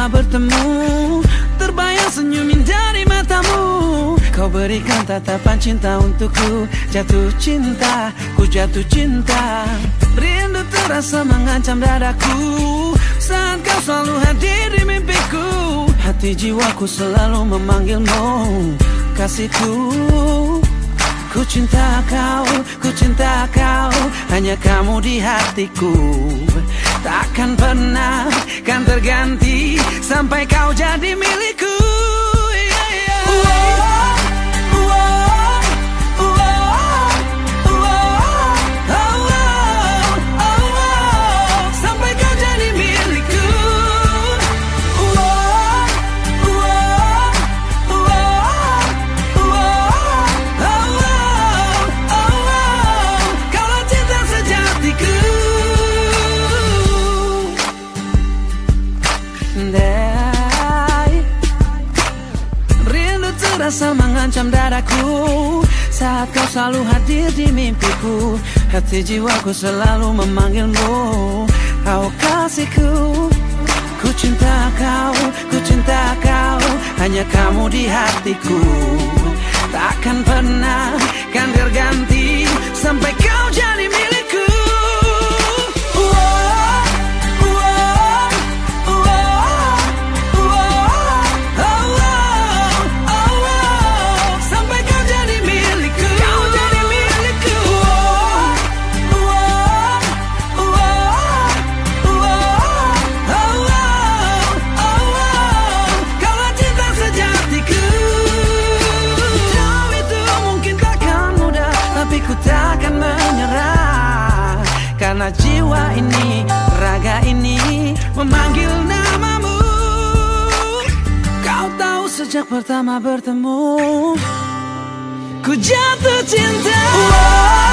pertama bertemu, terbayang senyum dari matamu. Kau berikan tatapan cinta untukku. Jatuh cinta, ku jatuh cinta. Rindu terasa mengancam dadaku saat kau selalu hadir di mimpiku. Hati jiwaku selalu memanggilmu, kasihku. Ku cinta kau, hanya kamu di hatiku. Takkan pernah kan terganti sampai kau jadi milikku. Rindu terasa mengancam dadaku saat kau selalu hadir di mimpiku. Hati jiwaku selalu memanggilmu, oh kasihku. Ku cinta kau, hanya kamu di hatiku. Takkan pernah kan terganti sampai kau jadi milikku. Karena jiwa ini, raga ini memanggil namamu. Kau tahu sejak pertama bertemu, ku jatuh cinta.